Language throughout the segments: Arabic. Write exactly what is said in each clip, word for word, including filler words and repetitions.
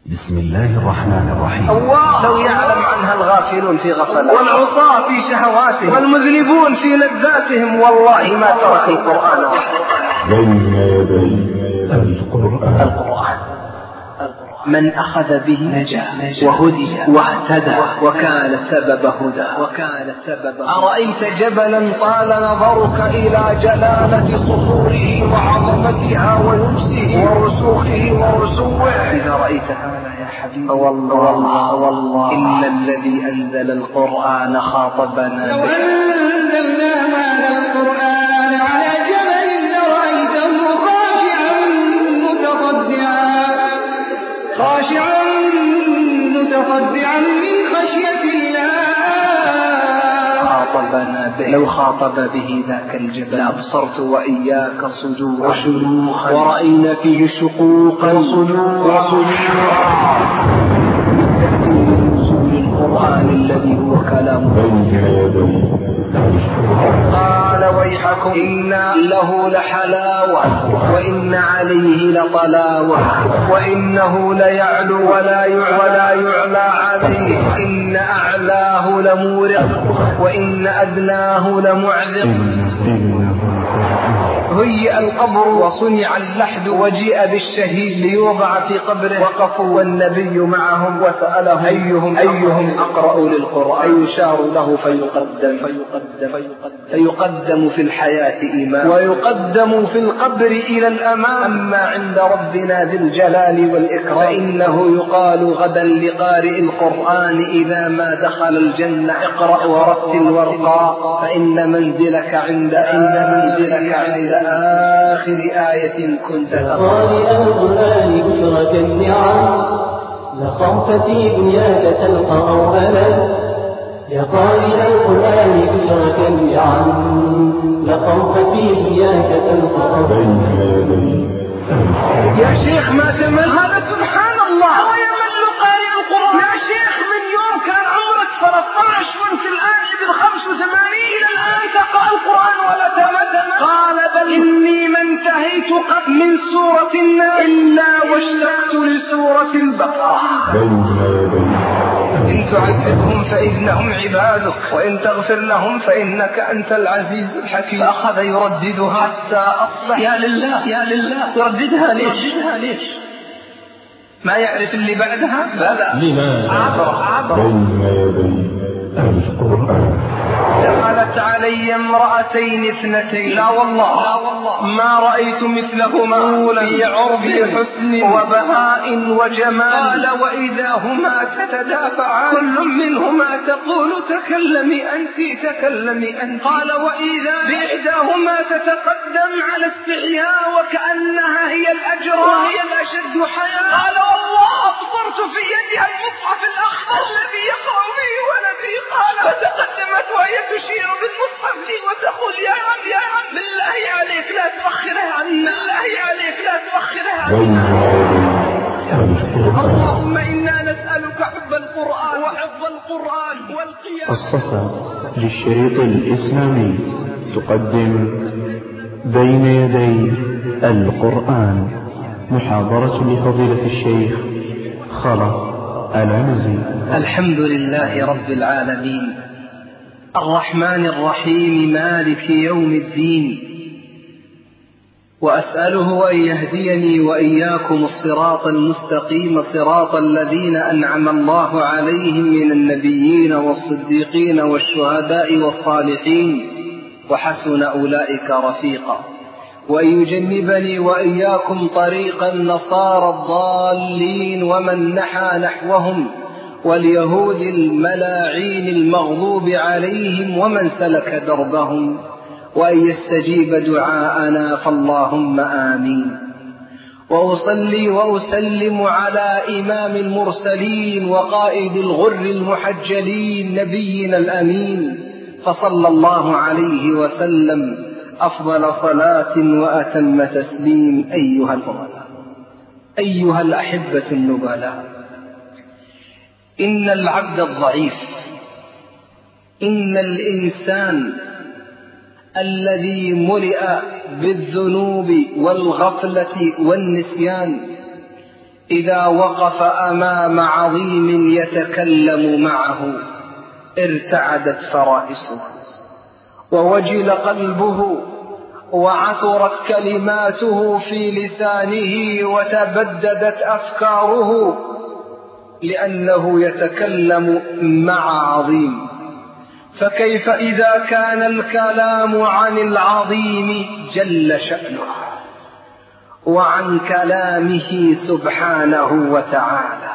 بسم الله الرحمن الرحيم. الله لو يعلم عنها الغافلون في غفلة، والعصاة في شهواتهم، والمذنبون في لذاتهم، والله ما ترك القرآن بين يدي القرآن. القرآن من أخذ به نجا وهدي واهتدى وكان سبب هدى وكان سبب. أرأيت جبلا طال نظرك إلى جلالة صخوره وعظمتها ويبسه ورسوخه ورسوه؟ إذا رأيت هذا يا حبيبي والله والله والله إن الذي أنزل القرآن خاطبنا. لو أنزلنا هذا القرآن على جبل لرأيته خاشعا متصدعا خاشعا متصدعا من خشية الله. خاطبنا به. لو خاطب به ذاك الجبل لأبصرت وإياك صدوعا وشموخا ورأينا فيه شقوقا وصدوعا القرآن الذي هو كلام قال ويحكم إن له لحلاوة وإن عليه لطلاوة وإنه ليعلو ولا يعلى عليه إن أعلاه لمورق وإن أدناه لمعذق. هيئ القبر وصنع اللحد وجيء بالشهيد ليوضع في قبره. وقفوا والنبي معهم وسألهم أيهم أيهم أقرأ للقرآن يشار له فيقدم فيقدم فيقدم في الحياة إيمان ويقدم في القبر إلى الأمام. أما عند ربنا ذي الجلال والإكرام فإنه يقال غدا لقارئ القرآن إذا ما دخل الجنة اقرأ ورتل وارقى فإن منزلك عند إن منزلك عند آخر آية كنت قارئ القرآن بشرك النعم لخوف في دنياك تلقى أولا. يا قارئ القرآن بشرك النعم لخوف في دنياك تلقى أولا. يا شيخ ما تمل هذا سبحان الله ويمل قارئ القرآن. يا شيخ من يوم كان عمرك ثلاثة عشر وانت الآن ابن خمس وثمانين إلى الآن تقرأ القرآن ولا تمل. قال بل إني ما انتهيت قط من سورة الناس إلا واشتقت لسورة البقرة. إن تعذبهم فإنهم عبادك وإن تغفر لهم فإنك أنت العزيز الحكيم. فأخذ يرددها حتى أصبح يا لله يا لله. يرددها ليش؟ يرددها ليش؟ ما يعرف اللي بعدها؟ لا لماذا عبر عبر بين يدي القرآن. دخلت علي امرأتين اثنتين لا والله, لا والله ما رأيت مثلهما أولا في عرض حسن وبهاء وجمال. قال وإذا هما تتدافعان كل منهما تقول تكلمي أنت تكلمي أنت. قال وإذا بإحداهما تتقدم على استحياء وكأنها هي الأجرى وهي الأشد حياء. قال والله أبصرت في يدها المصحف الأخضر الذي يقرأ به ولدي. قال فتقدمت وهي تشير بالمصحف لي وتقول يا عم يا عم بالله عليك لا تؤخره عنا بالله عليك لا تؤخره عنا. اللهم إنا نسألك حب القرآن وحفظ القرآن والقيام. الصفا للشريط الإسلامي تقدم بين يدي القرآن محاضرة لفضيلة الشيخ خلف العنزي. الحمد لله رب العالمين الرحمن الرحيم مالك يوم الدين. وأسأله أن يهديني وإياكم الصراط المستقيم صراط الذين أنعم الله عليهم من النبيين والصديقين والشهداء والصالحين وحسن أولئك رفيقا. وأن يجنبني وإياكم طريق النصارى الضالين ومن نحى نحوهم واليهود الملاعين المغضوب عليهم ومن سلك دربهم وأن يستجيب دعاءنا فاللهم آمين. وأصلي وأسلم على إمام المرسلين وقائد الغر المحجلين نبينا الأمين فصلى الله عليه وسلم أفضل صلاة وأتم تسليم. أيها الفضلاء أيها الأحبة النبلاء إن العبد الضعيف إن الإنسان الذي ملئ بالذنوب والغفلة والنسيان إذا وقف أمام عظيم يتكلم معه ارتعدت فرائسه ووجل قلبه وعثرت كلماته في لسانه وتبددت أفكاره، لأنه يتكلم مع عظيم. فكيف إذا كان الكلام عن العظيم جل شأنه وعن كلامه سبحانه وتعالى؟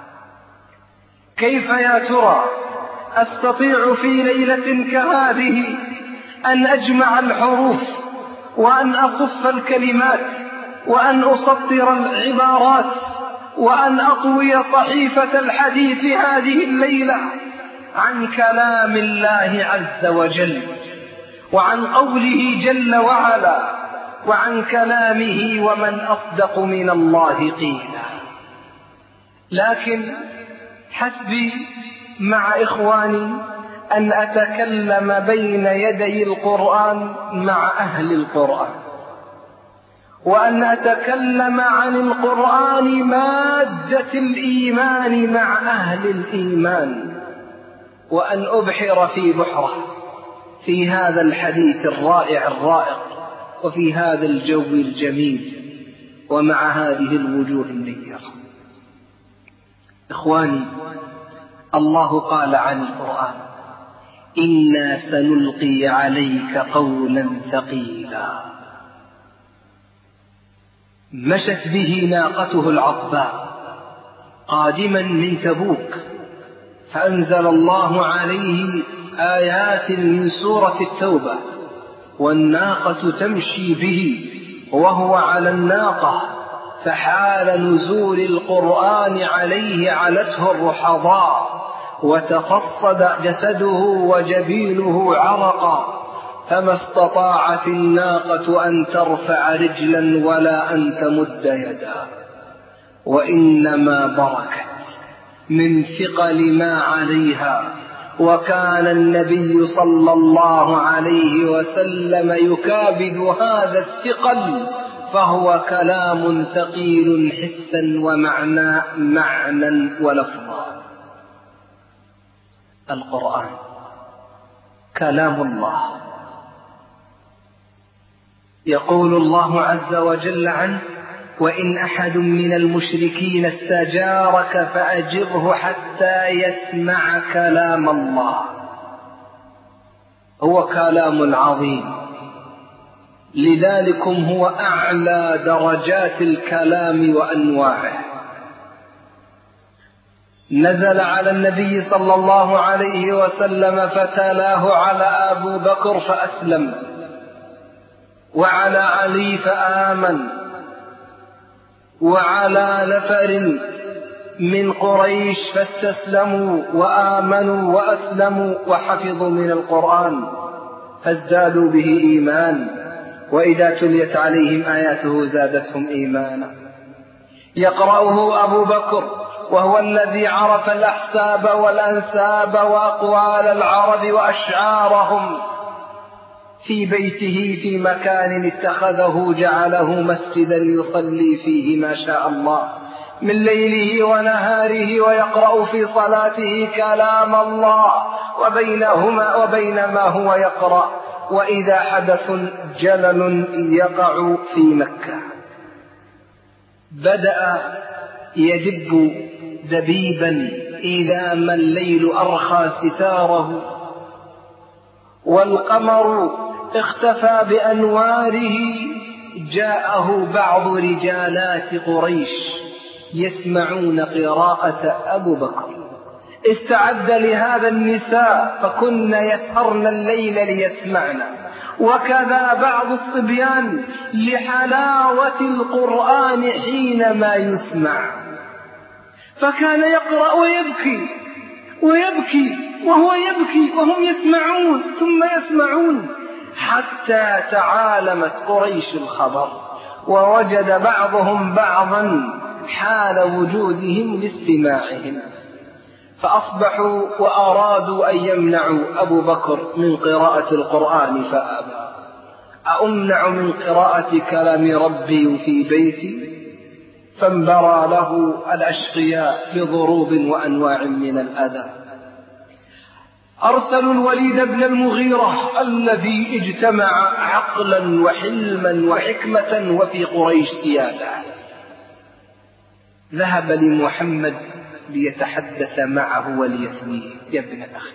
كيف يا ترى أستطيع في ليلة كهذه أن أجمع الحروف وأن أصف الكلمات وأن أسطر العبارات وأن أطوي صحيفة الحديث هذه الليلة عن كلام الله عز وجل وعن قوله جل وعلا وعن كلامه ومن أصدق من الله قيلا؟ لكن حسبي مع إخواني أن أتكلم بين يدي القرآن مع أهل القرآن، وأن أتكلم عن القرآن مادة الإيمان مع أهل الإيمان، وأن أبحر في بحره في هذا الحديث الرائع الرائق وفي هذا الجو الجميل ومع هذه الوجوه النيرة. إخواني، الله قال عن القرآن: إنا سنلقي عليك قولا ثقيلا. مشت به ناقته العطباء قادما من تبوك، فأنزل الله عليه آيات من سورة التوبة، والناقة تمشي به وهو على الناقة، فحال نزول القرآن عليه علته الرحضاء وتفصد جسده وجبينه عرقا، فما استطاعت الناقة أن ترفع رجلا ولا أن تمد يدا، وإنما بركت من ثقل ما عليها. وكان النبي صلى الله عليه وسلم يكابد هذا الثقل، فهو كلام ثقيل حسا ومعنى معنى ولفظا. القرآن كلام الله، يقول الله عز وجل عنه: وإن أحد من المشركين استجارك فأجره حتى يسمع كلام الله. هو كلام عظيم، لذلكم هو أعلى درجات الكلام وأنواعه. نزل على النبي صلى الله عليه وسلم فتلاه على أبو بكر فأسلم، وعلى علي فآمن، وعلى نفر من قريش فاستسلموا وآمنوا وأسلموا وحفظوا من القرآن فازدادوا به إيمان، وإذا تليت عليهم آياته زادتهم إيمانا. يقرأه أبو بكر وهو الذي عرف الأحساب والأنساب وأقوال العرب وأشعارهم، في بيته في مكان اتخذه جعله مسجدا يصلي فيه ما شاء الله من ليله ونهاره، ويقرأ في صلاته كلام الله وبينهما وبينما هو يقرأ، وإذا حدث جلل يقع في مكة بدأ يدب دبيبا إذا ما الليل أرخى ستاره والقمر اختفى بأنواره، جاءه بعض رجالات قريش يسمعون قراءة أبو بكر، استعد لهذا النساء فكن يسهرن الليل ليسمعن، وكذا بعض الصبيان لحلاوة القرآن حينما يسمع، فكان يقرأ ويبكي ويبكي وهو يبكي وهم يسمعون ثم يسمعون، حتى تعالمت قريش الخبر ووجد بعضهم بعضا حال وجودهم لاستماعهم، فأصبحوا وأرادوا أن يمنعوا أبو بكر من قراءة القرآن فأبى. أأمنع من قراءة كلام ربي في بيتي؟ فانبرى له الأشقياء بضروب وأنواع من الأذى. أرسلوا الوليد بن المغيرة الذي اجتمع عقلا وحلما وحكمة وفي قريش سيادة. ذهب لمحمد ليتحدث معه وليثنيه: يا ابن أخي،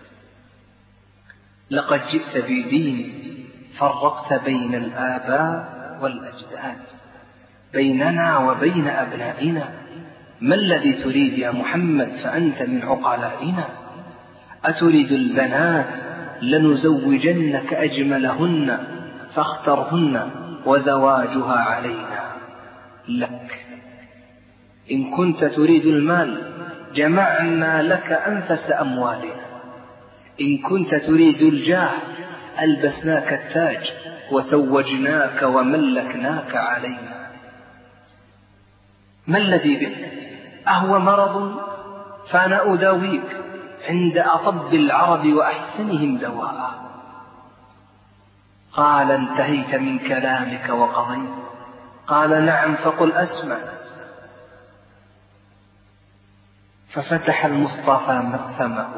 لقد جئت بدين فرقت بين الآباء والأجداد، بيننا وبين أبنائنا. ما الذي تريد يا محمد؟ فأنت من عقلائنا. أتريد البنات؟ لنزوجنك أجملهن فاخترهن وزواجها علينا لك. إن كنت تريد المال جمعنا لك أنفس أموالنا، إن كنت تريد الجاه ألبسناك التاج وتوجناك وملكناك علينا. ما الذي بك؟ أهو مرض؟ فأنا أداويك عند أطب العرب وأحسنهم دواء. قال: انتهيت من كلامك وقضيت؟ قال: نعم. فقل أسمع. ففتح المصطفى مفهمه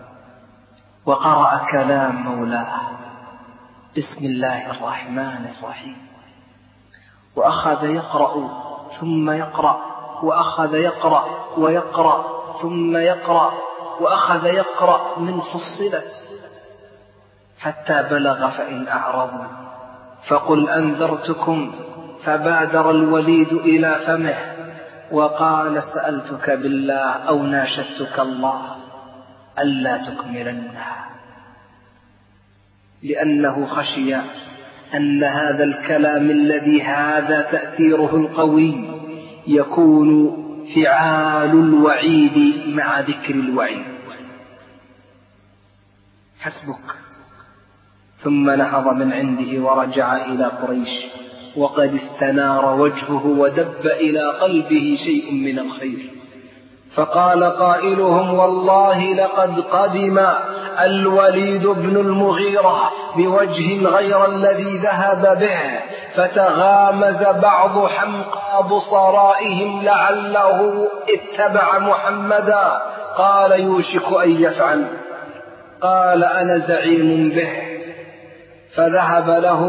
وقرأ كلام مولاه: بسم الله الرحمن الرحيم. وأخذ يقرأ ثم يقرأ، وأخذ يقرأ ويقرأ ثم يقرأ، وأخذ يقرأ من فصلت حتى بلغ: فإن أعرضوا فقل أنذرتكم. فبادر الوليد إلى فمه وقال: سألتك بالله أو ناشدتك الله ألا تكملنها، لأنه خشي أن هذا الكلام الذي هذا تأثيره القوي يكون فعال الوعيد مع ذكر الوعيد. حسبك. ثم نهض من عنده ورجع إلى قريش وقد استنار وجهه ودب إلى قلبه شيء من الخير. فقال قائلهم: والله لقد قدم الوليد بن المغيرة بوجه غير الذي ذهب به، فتغامز بعض حمقى بصرائهم لعله اتبع محمدا. قال: يوشك أن يفعل. قال: أنا زعيم به. فذهب له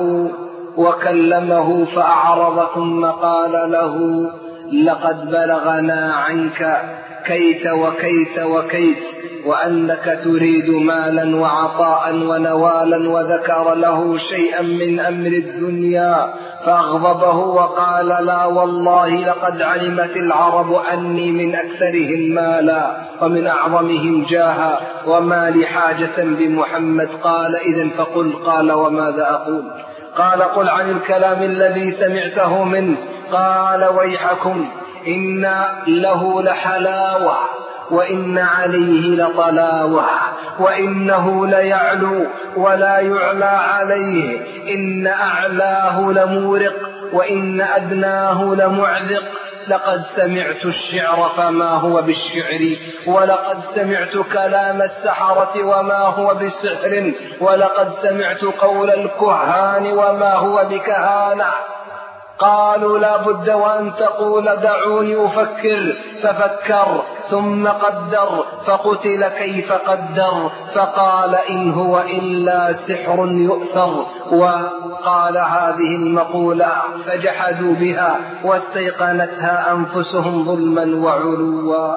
وكلمه فأعرض، ثم قال له: لقد بلغنا عنك كيت وكيت وكيت، وأنك تريد مالا وعطاء ونوالا. وذكر له شيئا من أمر الدنيا فأغضبه وقال: لا والله لقد علمت العرب أني من أكثرهم مالا ومن أعظمهم جاها، وما لي حاجة بمحمد. قال: إذن فقل. قال: وماذا أقول؟ قال: قل عن الكلام الذي سمعته منه. قال: ويحكم، إن له لحلاوة وإن عليه لطلاوة، وإنه ليعلو ولا يعلى عليه، إن أعلاه لمورق وإن أدناه لمعذق. لقد سمعت الشعر فما هو بالشعر، ولقد سمعت كلام السحرة وما هو بسحر، ولقد سمعت قول الكهان وما هو بكهانة. قالوا: لا بد وأن تقول دعوني أفكر. ففكر ثم قدر فقتل كيف قدر. فقال: إن هو إلا سحر يؤثر. وقال هذه المقولة فجحدوا بها واستيقنتها أنفسهم ظلما وعلوا.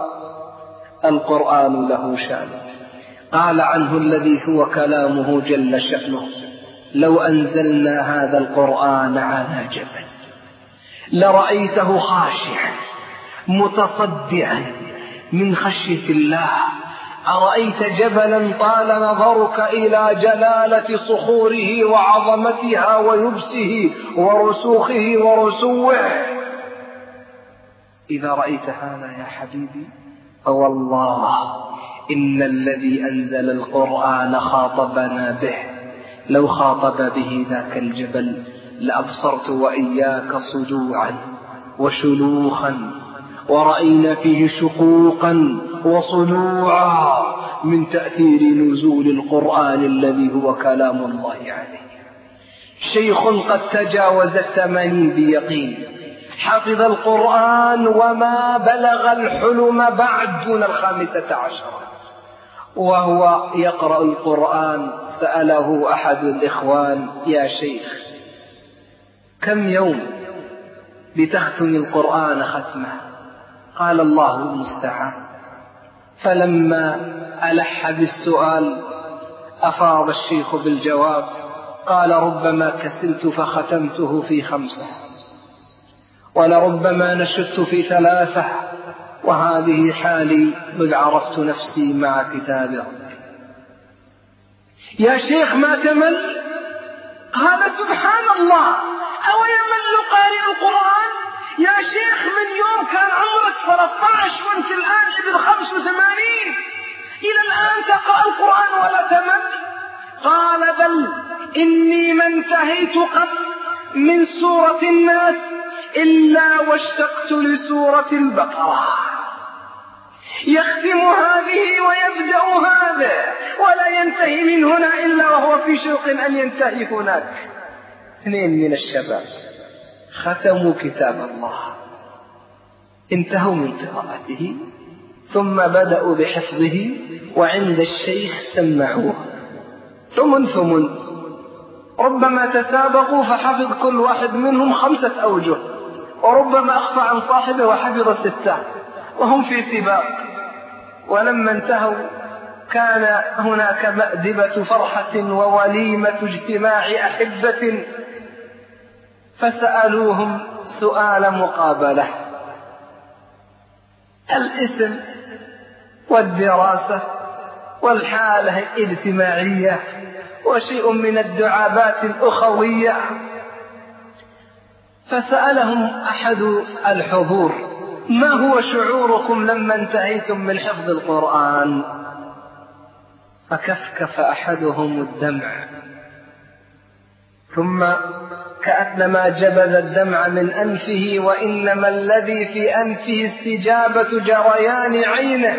القرآن له شأن. قال عنه الذي هو كلامه جل شأنه: لو أنزلنا هذا القرآن على جبل لرأيته خاشعا متصدعا من خشية الله. أرأيت جبلا طال نظرك إلى جلالة صخوره وعظمتها ويبسه ورسوخه ورسوه؟ إذا رأيت هذا يا حبيبي فوالله إن الذي أنزل القرآن خاطبنا به. لو خاطب به ذاك الجبل لأبصرت وإياك صدوعا وشلوخا، ورأينا فيه شقوقا وصدوعا من تأثير نزول القرآن الذي هو كلام الله عليه. شيخ قد تجاوز الثمانين بيقين، حفظ القرآن وما بلغ الحلم بعد دون الخامسة عشرة، وهو يقرأ القرآن سأله أحد الإخوان: يا شيخ، كم يوم لتختم القرآن ختمة؟ قال: الله المستعان. فلما ألح بالسؤال أفاض الشيخ بالجواب، قال: ربما كسلت فختمته في خمسة، ولربما نشدت في ثلاثة، وهذه حالي مذ عرفت نفسي مع كتاب ربي. يا شيخ ما تمل؟ قال: سبحان الله، أو يمل قارئ القرآن؟ يا شيخ من يوم كان عمرك ثلاثة عشر وانت الآن ابن خمس وثمانين، إلى الآن تقرأ القرآن ولا تمل؟ قال: بل إني ما انتهيت قط من سورة الناس إلا واشتقت لسورة البقرة. يختم هذه ويبدأ هذا ولا ينتهي من هنا إلا وهو في شوق أن ينتهي هناك. اثنين من الشباب ختموا كتاب الله، انتهوا من قراءته، ثم بدأوا بحفظه، وعند الشيخ سمعوه ثمن ثمن، ربما تسابقوا فحفظ كل واحد منهم خمسة أوجه، وربما أخفى عن صاحبه وحفظ ستة، وهم في سباق. ولما انتهوا كان هناك مأدبة فرحة ووليمة اجتماع أحبة، فسألوهم سؤال مقابلة: الاسم والدراسة والحالة الاجتماعية وشيء من الدعابات الأخوية. فسألهم أحد الحضور: ما هو شعوركم لما انتهيتم من حفظ القرآن؟ فكفكف أحدهم الدمع، ثم كأنما جبذ الدمع من أنفه، وإنما الذي في أنفه استجابة جريان عينه،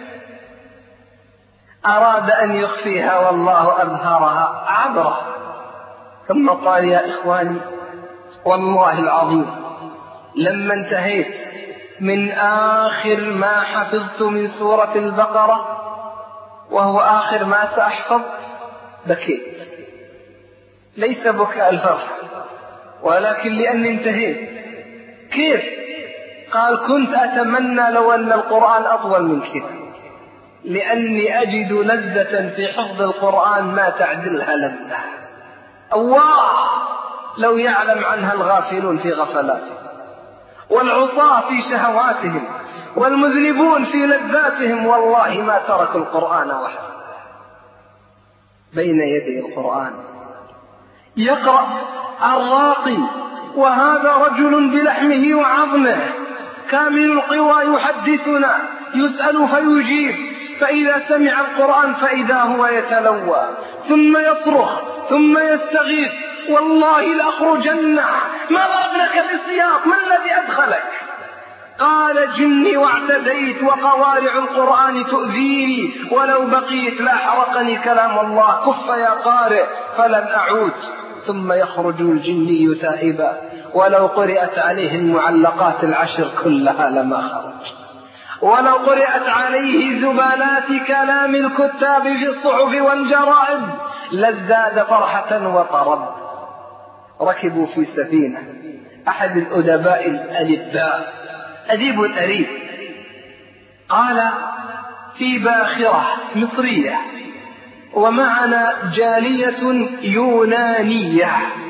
أراد أن يخفيها والله أظهرها عبره. ثم قال: يا إخواني، والله العظيم لما انتهيت من آخر ما حفظت من سورة البقرة، وهو آخر ما سأحفظ، بكيت، ليس بكاء الفرح ولكن لأني انتهيت. كيف؟ قال: كنت أتمنى لو أن القرآن أطول من كذا، لأني أجد لذة في حفظ القرآن ما تعدلها لذة. الله لو يعلم عنها الغافلون في غفلاتهم، والعصاة في شهواتهم، والمذنبون في لذاتهم، والله ما تركوا القرآن وحده. بين يدي القرآن يقرأ الراقي، وهذا رجل بلحمه وعظمه كامل القوى، يحدثنا، يسأل فيجيب، فإذا سمع القرآن فإذا هو يتلوى، ثم يصرخ، ثم يستغيث: والله لأخرجن، ما ضربنك بالسياط، ما الذي أدخلك؟ قال: جني واعتديت، وقوارع القرآن تؤذيني، ولو بقيت لا حرقني كلام الله، كف يا قارئ فلن أعود. ثم يخرج الجني تائبا، ولو قرأت عليه المعلقات العشر كلها لما خرج، ولو قرأت عليه زبالات كلام الكتاب في الصحف والجرائد لازداد فرحة وطرب. ركبوا في سفينة أحد الأدباء الأدباء، أديب أريب، قال: في باخرة مصرية، ومعنا جالية يونانية.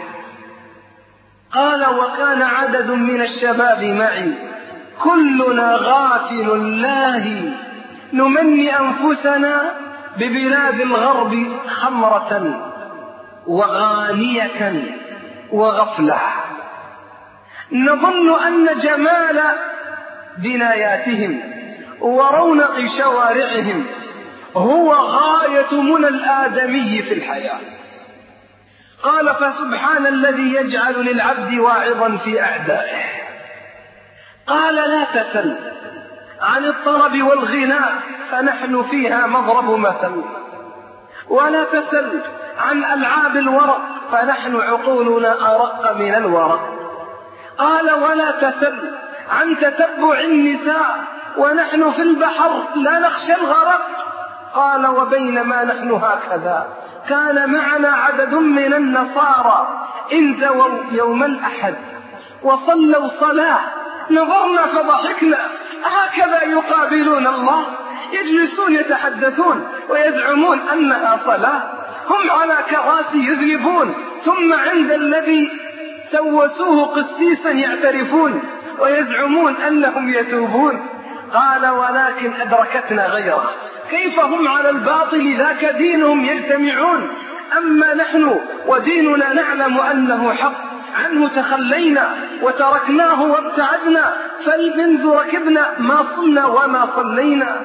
قال: وكان عدد من الشباب معي، كلنا غافل لاهي، نمني أنفسنا ببلاد الغرب خمرة وغانية وغفلة، نظن أن جمال بناياتهم ورونق شوارعهم هو غاية منى الآدمي في الحياة. قال: فسبحان الذي يجعل للعبد واعظا في أعدائه. قال: لا تسل عن الطرب والغناء فنحن فيها مضرب مثل، ولا تسل عن ألعاب الورق فنحن عقولنا أرق من الورق. قال ولا تسل عن تتبع النساء ونحن في البحر لا نخشى الغرق. قال وبينما نحن هكذا كان معنا عدد من النصارى انزووا يوم الأحد وصلوا صلاة نظرنا فضحكنا، هكذا يقابلون الله؟ يجلسون يتحدثون ويزعمون أنها صلاة، هم على كراسي يذنبون، ثم عند الذي سوسوه قسيسا يعترفون ويزعمون أنهم يتوبون. قال ولكن أدركتنا غيره، كيف هم على الباطل ذاك دينهم يجتمعون، أما نحن وديننا نعلم أنه حق، عنه تخلينا وتركناه وابتعدنا، فالمنذ ركبنا ما صلنا وما صلينا.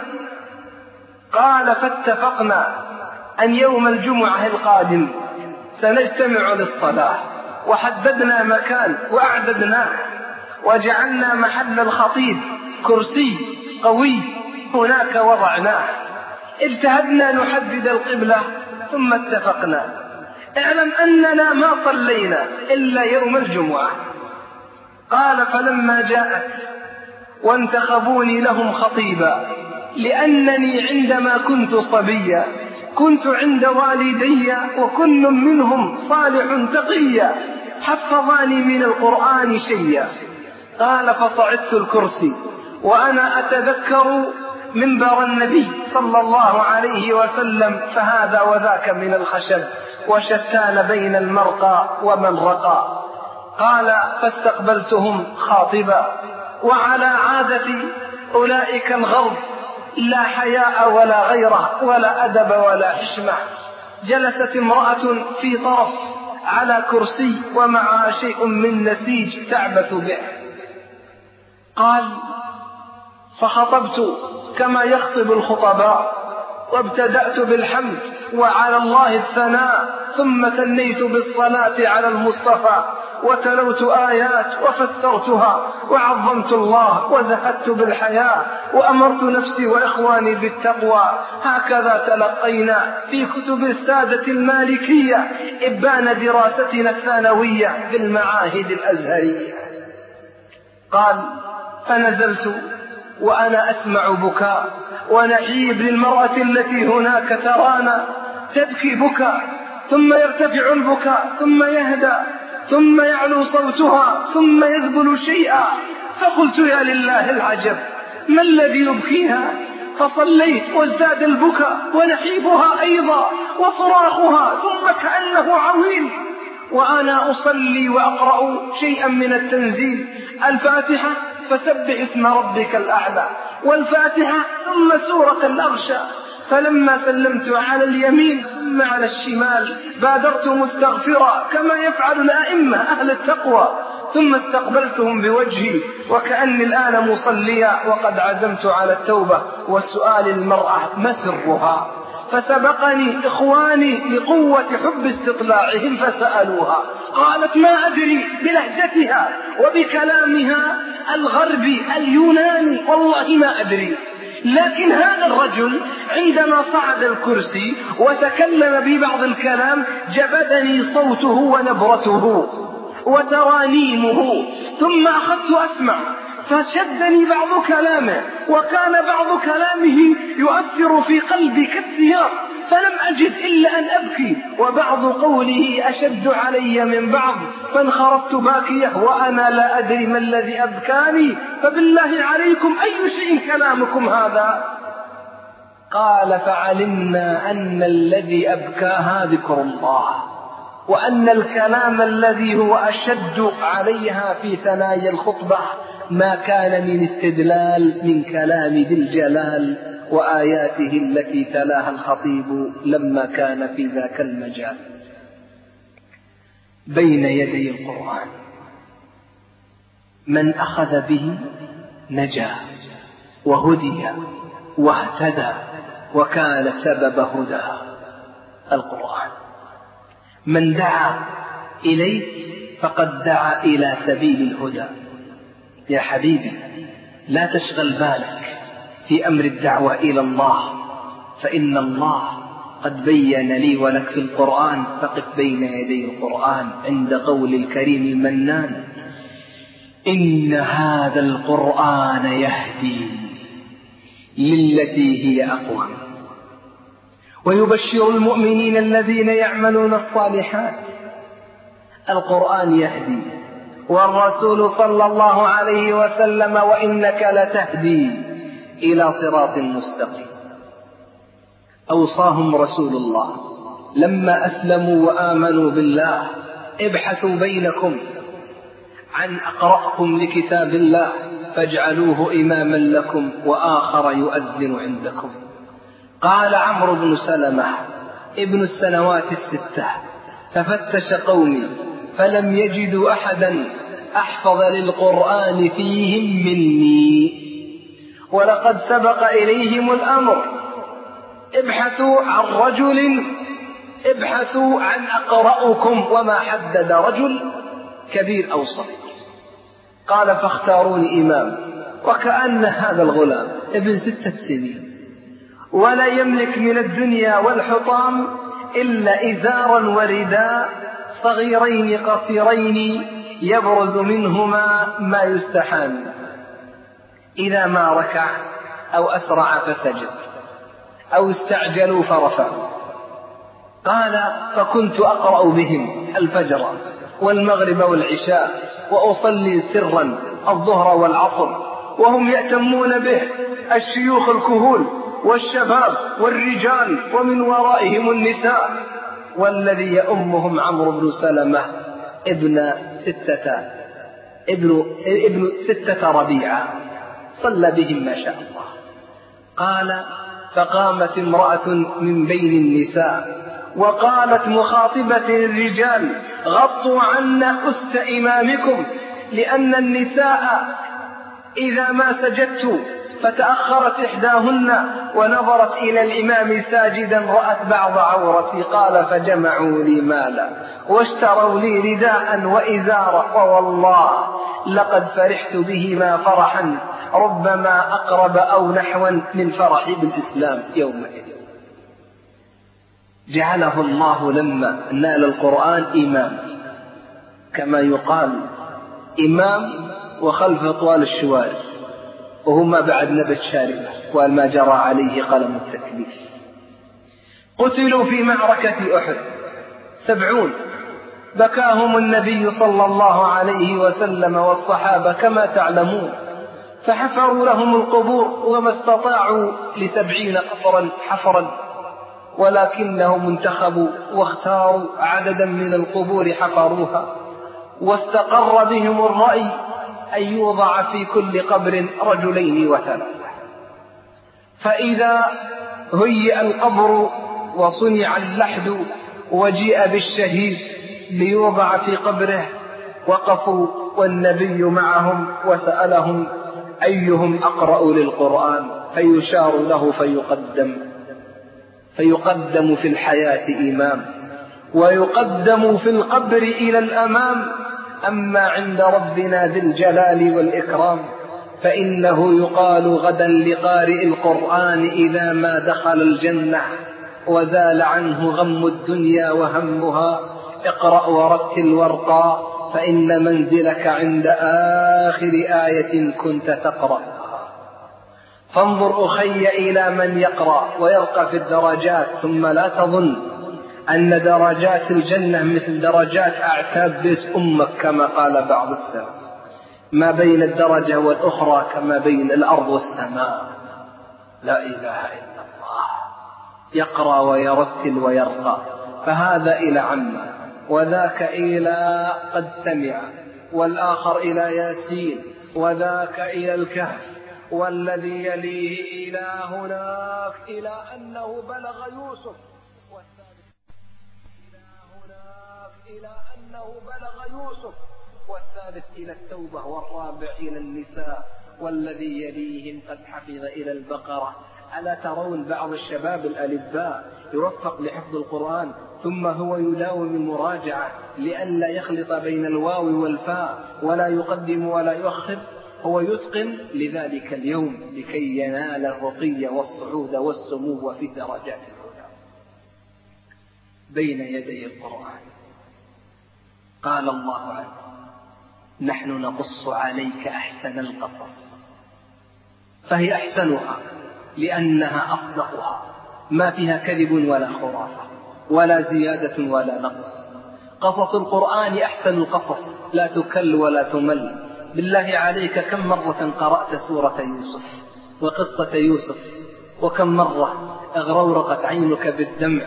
قال فاتفقنا أن يوم الجمعة القادم سنجتمع للصلاة، وحددنا مكان وأعددناه، وجعلنا محل الخطيب كرسي قوي هناك وضعناه. اجتهدنا نحدد القبلة ثم اتفقنا. اعلم أننا ما صلينا إلا يوم الجمعة. قال فلما جاءت وانتخبوني لهم خطيبا، لأنني عندما كنت صبيا كنت عند والدي وكل منهم صالح تقيا، حفظاني من القرآن شيئا. قال فصعدت الكرسي وأنا أتذكر منبر النبي صلى الله عليه وسلم، فهذا وذاك من الخشب وشتان بين المرقى ومن رقى. قال فاستقبلتهم خاطبا، وعلى عادة أولئك الغرب لا حياء ولا غيره ولا أدب ولا حشمة. جلست امرأة في طرف على كرسي ومعها شيء من نسيج تعبث به. قال فخطبت كما يخطب الخطباء، وابتدأت بالحمد وعلى الله الثناء، ثم ثنيت بالصلاة على المصطفى، وتلوت آيات وفسرتها، وعظمت الله وزهدت بالحياة، وأمرت نفسي وإخواني بالتقوى. هكذا تلقينا في كتب السادة المالكية إبان دراستنا الثانوية في المعاهد الأزهرية. قال فنزلت وأنا أسمع بكاء ونحيب للمرأة التي هناك ترانا تبكي بكاء، ثم يرتفع البكاء ثم يهدأ ثم يعلو صوتها ثم يذبل شيئا. فقلت يا لله العجب، ما الذي يبكيها؟ فصليت وازداد البكاء ونحيبها أيضا وصراخها، ثم كأنه عويل، وأنا أصلي وأقرأ شيئا من التنزيل، الفاتحة فسبح اسم ربك الأعلى، والفاتحة ثم سورة الأغشى. فلما سلمت على اليمين ثم على الشمال بادرت مستغفرا كما يفعل الأئمة أهل التقوى، ثم استقبلتهم بوجهي وكأني الآن مصليا، وقد عزمت على التوبة وسؤال المرأة ما سرها. فسبقني إخواني لقوة حب استطلاعهم فسألوها، قالت ما أدري بلهجتها وبكلامها الغربي اليوناني والله ما أدري، لكن هذا الرجل عندما صعد الكرسي وتكلم ببعض الكلام جبدني صوته ونبرته وترانيمه، ثم أخذت أسمع فشدني بعض كلامه، وكان بعض كلامه يؤثر في قلبي كالثياب، فلم أجد إلا أن أبكي، وبعض قوله أشد علي من بعض، فانخرطت باكية وأنا لا أدري ما الذي أبكاني، فبالله عليكم أي شيء كلامكم هذا؟ قال فعلمنا أن الذي أبكاها ذكر الله، وأن الكلام الذي هو أشد عليها في ثنايا الخطبة ما كان من استدلال من كلام ذي الجلال وآياته التي تلاها الخطيب لما كان في ذاك المجال. بين يدي القرآن من أخذ به نجا وهدي واهتدى وكان سبب هدى القرآن. من دعا إليه فقد دعا إلى سبيل الهدى. يا حبيبي لا تشغل بالك في أمر الدعوة إلى الله، فإن الله قد بين لي ولك في القرآن، فقف بين يدي القرآن عند قول الكريم المنان إن هذا القرآن يهدي للتي هي أقوم ويبشر المؤمنين الذين يعملون الصالحات. القرآن يهدي، والرسول صلى الله عليه وسلم وإنك لتهدي إلى صراط مستقيم. أوصاهم رسول الله لما أسلموا وآمنوا بالله: ابحثوا بينكم عن أقرأكم لكتاب الله فاجعلوه إماما لكم وآخر يؤذن عندكم. قال عمرو بن سلمة ابن السنوات الستة: ففتش قومي فلم يجدوا أحدا أحفظ للقرآن فيهم مني، ولقد سبق إليهم الأمر: ابحثوا عن رجل، ابحثوا عن أقرأكم، وما حدد رجل كبير أو صغير. قال: فاختاروني إمام. وكأن هذا الغلام ابن ستة سنين ولا يملك من الدنيا والحطام إلا إزارا ورداء صغيرين قصيرين يبرز منهما ما يستحان، إذا ما ركع أو أسرع فسجد أو استعجلوا فرفعوا. قال: فكنت أقرأ بهم الفجر والمغرب والعشاء، وأصلي سرا الظهر والعصر، وهم يأتمون به، الشيوخ الكهول والشباب والرجال، ومن ورائهم النساء، والذي يؤمهم عمرو بن سلمة ابن ستة ابن, ابن ستة ربيعة، صلى بهم ما شاء الله. قال: فقامت امرأة من بين النساء وقالت مخاطبة الرجال: غطوا عنا أست إمامكم، لأن النساء إذا ما سجدت. فتأخرت إحداهن ونظرت إلى الإمام ساجدا رأت بعض عورتي. قال: فجمعوا لي مالا واشتروا لي رداء وإزارا، ووالله لقد فرحت بهما فرحا ربما أقرب أو نحوا من فرحي بالإسلام يومئذ. جعله الله لما نال القرآن إمام، كما يقال إمام وخلف طوال الشوارع، وهما بعد نبت شاربة قال ما جرى عليه قلم التكليف. قتلوا في معركة أحد سبعون، بكاهم النبي صلى الله عليه وسلم والصحابة كما تعلمون، فحفروا لهم القبور وما استطاعوا لسبعين قبرا حفرا، ولكنهم انتخبوا واختاروا عددا من القبور حفروها، واستقر بهم الرأي أن يوضع في كل قبر رجلين وثلاثة. فإذا هيئ القبر وصنع اللحد وجيء بالشهيد ليوضع في قبره، وقفوا والنبي معهم وسألهم أيهم أقرأ للقرآن، فيشار له فيقدم فيقدم في الحياة إمام، ويقدم في القبر إلى الأمام. أما عند ربنا ذي الجلال والإكرام فإنه يقال غدا لقارئ القرآن إذا ما دخل الجنة وزال عنه غم الدنيا وهمها: اقرأ ورتل وارقى، فإن منزلك عند آخر آية كنت تقرأ. فانظر أخي إلى من يقرأ ويرقى في الدرجات، ثم لا تظن أن درجات الجنة مثل درجات أعتاب بيت أمك كما قال بعض السلف، ما بين الدرجة والأخرى كما بين الأرض والسماء. لا إله إلا الله. يقرأ ويرتل ويرقى، فهذا إلى عم، وذاك إلى قد سمع، والآخر إلى ياسين، وذاك إلى الكهف، والذي يليه إلى هناك إلى أنه بلغ يوسف، والثالث إلى هناك إلى أنه بلغ يوسف، والثالث إلى التوبة، والرابع إلى النساء، والذي يليهم قد حفظ إلى البقرة. ألا ترون بعض الشباب الألباء يوفق لحفظ القرآن ثم هو يداوم المراجعة لئلا يخلط بين الواو والفاء، ولا يقدم ولا يؤخر، هو يتقن لذلك اليوم لكي ينال الرقي والصعود والسمو في درجات العلى بين يدي القرآن. قال الله عنه: نحن نقص عليك أحسن القصص، فهي أحسنها لأنها أصدقها، ما فيها كذب ولا خرافة ولا زيادة ولا نقص. قصص القرآن أحسن القصص، لا تكل ولا تمل. بالله عليك كم مرة قرأت سورة يوسف وقصة يوسف، وكم مرة أغرورقت عينك بالدمع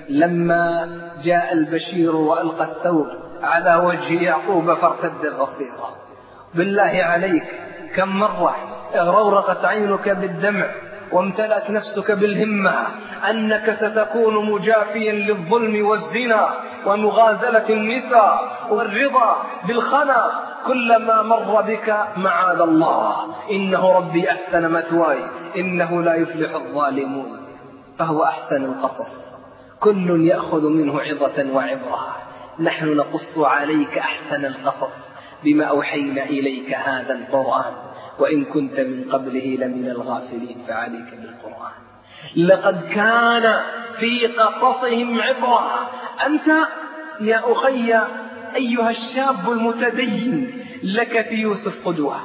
لما جاء البشير وألقى الثوب على وجه يعقوب فارتد بصيرا؟ بالله عليك كم مرة أغرورقت عينك بالدمع وامتلأت نفسك بالهمة أنك ستكون مجافيا للظلم والزنا ومغازلة النساء والرضا بالخنا كلما مر بك معاذ الله إنه ربي أحسن مثواي إنه لا يفلح الظالمون. فهو أحسن القصص، كل يأخذ منه عظة وعبرة. نحن نقص عليك أحسن القصص بما أوحينا إليك هذا القرآن، وإن كنت من قبله لمن الغافلين، فعليك بالقرآن. لقد كان في قصصهم عبرة. أنت يا أخي أيها الشاب المتدين لك في يوسف قدوة،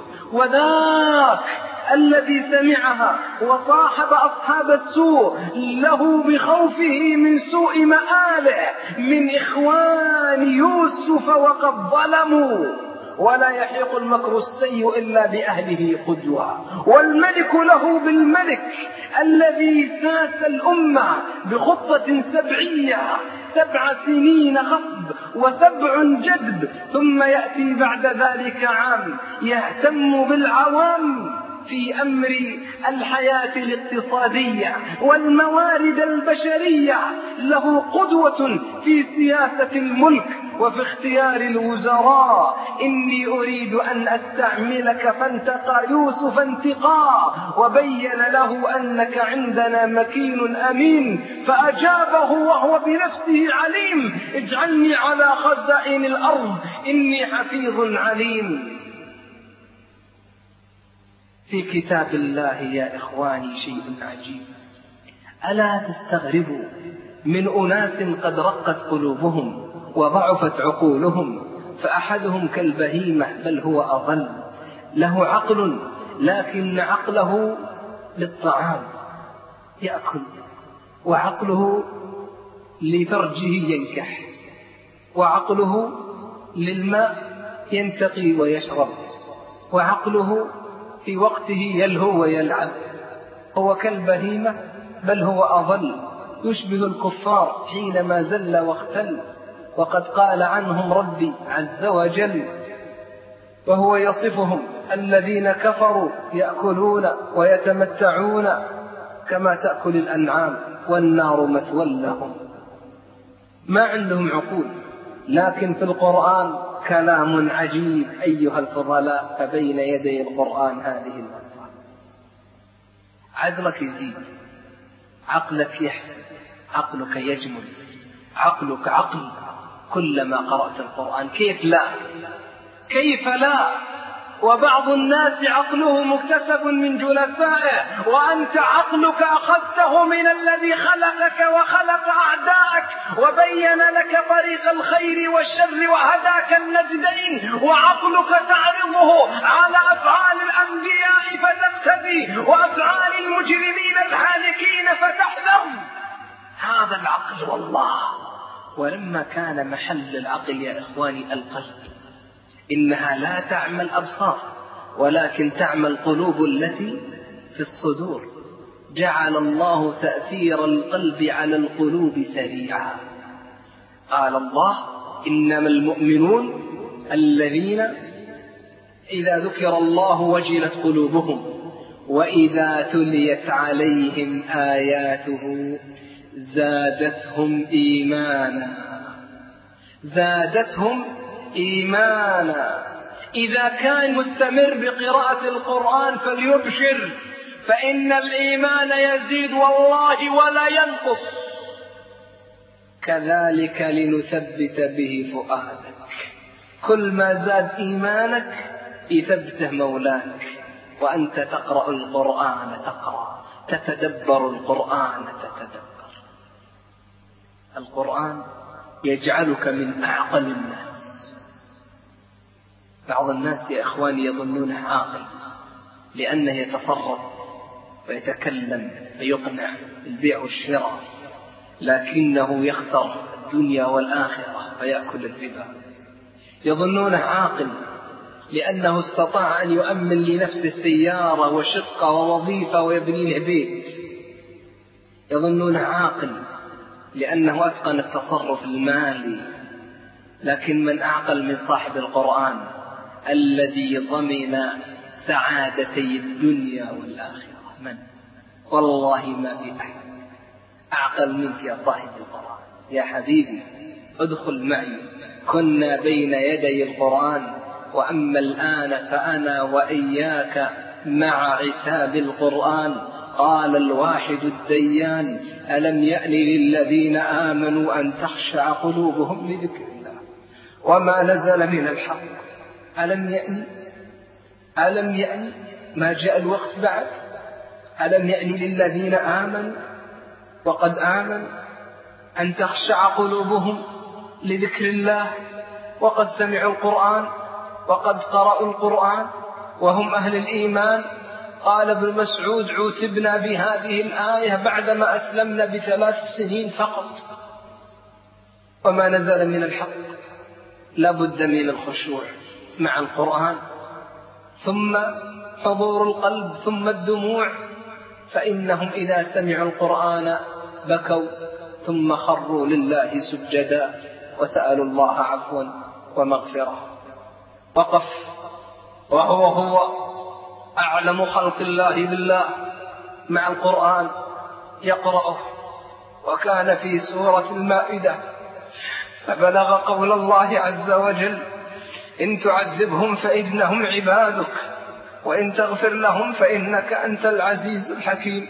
وذاك الذي سمعها وصاحب أصحاب السوء له بخوفه من سوء مآله من إخوان يوسف وقد ظلموا. ولا يحيق المكر السيء إلا بأهله قدوة. والملك له بالملك الذي ساس الأمة بخطة سبعية، سبع سنين خصب وسبع جدب، ثم يأتي بعد ذلك عام يهتم بالعوام في أمر الحياة الاقتصادية والموارد البشرية. له قدوة في سياسة الملك وفي اختيار الوزراء. إني أريد أن أستعملك فانتقى يوسف انتقاء، وبين له أنك عندنا مكين أمين، فأجابه وهو بنفسه عليم: اجعلني على خزائن الأرض إني حفيظ عليم. في كتاب الله يا إخواني شيء عجيب، ألا تستغربوا من أناس قد رقت قلوبهم وضعفت عقولهم، فأحدهم كالبهيمة بل هو أضل، له عقل لكن عقله للطعام يأكل، وعقله لفرجه ينكح، وعقله للماء ينتقي ويشرب، وعقله في وقته يلهو ويلعب. هو كالبهيمة بل هو أضل، يشبه الكفار حينما زل واختل، وقد قال عنهم ربي عز وجل وهو يصفهم: الذين كفروا يأكلون ويتمتعون كما تأكل الأنعام والنار مثوى لهم. ما عندهم عقول. لكن في القرآن كلام عجيب أيها الفضلاء، فبين يدي القرآن هذه المنفعة. عقلك يزيد، عقلك يحسن، عقلك يجمل، عقلك عقل كلما قرأت القرآن. كيف لا؟ كيف لا؟ وبعض الناس عقله مكتسب من جلسائه، وأنت عقلك أخذته من الذي خلقك وخلق أعداءك وبين لك طريق الخير والشر وهداك النجدين، وعقلك تعرضه على أفعال الأنبياء فتقتدي وأفعال المجرمين الهالكين فتحذر. هذا العقل والله. ولما كان محل العقل يا إخواني القلب، إنها لا تعمى الأبصار ولكن تعمى القلوب التي في الصدور. جعل الله تأثير القلب على القلوب سريعا. قال الله: إنما المؤمنون الذين إذا ذكر الله وجلت قلوبهم وإذا تليت عليهم آياته زادتهم إيمانا. زادتهم إيمانا. إذا كان مستمر بقراءة القرآن فليبشر، فإن الإيمان يزيد والله ولا ينقص. كذلك لنثبت به فؤادك. كل ما زاد إيمانك يثبته مولاك، وأنت تقرأ القرآن تقرأ، تتدبر القرآن تتدبر. القرآن يجعلك من أعقل الناس. بعض الناس يا إخواني يظنونه عاقل لأنه يتصرف ويتكلم فيقنع بالبيع والشراء، لكنه يخسر الدنيا والآخرة فيأكل الربا. يظنونه عاقل لأنه استطاع أن يؤمن لنفسه سيارة وشقة ووظيفة ويبني له بيت. يظنونه عاقل لأنه أتقن التصرف المالي، لكن من أعقل من صاحب القرآن الذي ضمن سعادتي الدنيا والآخرة؟ من؟ والله ما في أحد أعقل منك يا صاحب القرآن. يا حبيبي ادخل معي، كنا بين يدي القرآن، وأما الآن فأنا وإياك مع عتاب القرآن. قال الواحد الديان: ألم يأن للذين آمنوا أن تخشع قلوبهم لذكر الله وما نزل من الحق. ألم يأن ألم يأن ما جاء الوقت بعد؟ ألم يأن للذين آمنوا وقد آمنوا أن تخشع قلوبهم لذكر الله وقد سمعوا القرآن وقد قرأوا القرآن وهم أهل الإيمان. قال ابن مسعود: عوتبنا بهذه الآية بعدما أسلمنا بثلاث سنين فقط. وما نزل من الحق. لا بد من الخشوع مع القرآن، ثم حضور القلب، ثم الدموع، فإنهم إذا سمعوا القرآن بكوا ثم خروا لله سجدا وسألوا الله عفوا ومغفرة. وقف وهو هو أعلم خلق الله بالله مع القرآن يقرأه، وكان في سورة المائدة فبلغ قول الله عز وجل: إن تعذبهم فإنهم عبادك وإن تغفر لهم فإنك أنت العزيز الحكيم.